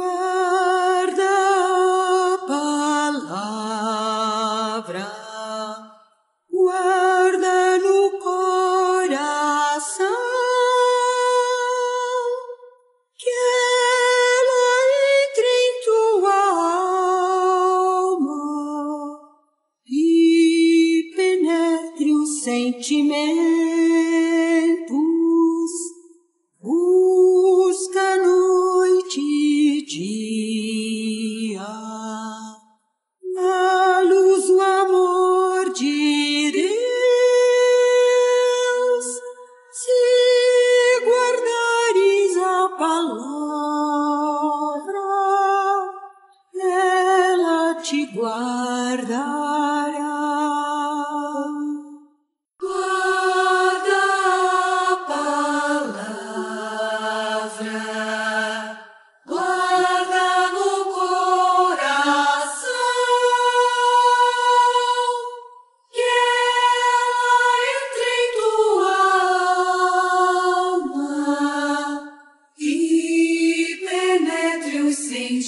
Guarda a palavra, guarda no coração, que ela entre em tua alma e penetre os sentimentos. Busca noite e dia, a luz, o amor de Deus. Se guardares a palavra, ela te guardará. Guarda a palavra, guarda no coração, que ela entre em tua alma e penetre os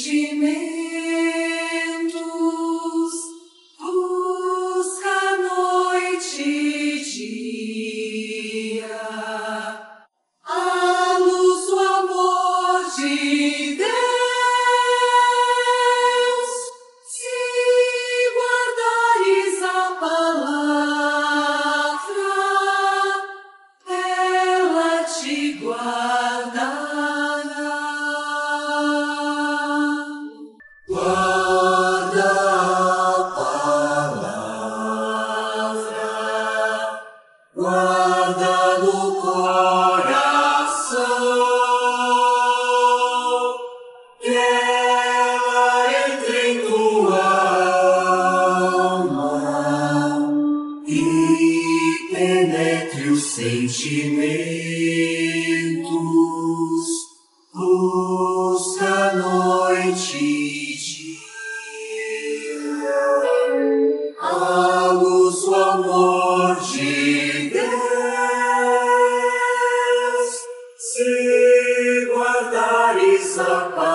sentimentos. Busca noite e dia, a luz, o amor de Deus. Se guardares a palavra, ela te guardará. Guarda a palavra, guarda no coração, que ela entre em tua alma e penetre os sentimentos. Busca noite e dia, a luz, o amor de Deus. Se guardares a palavra,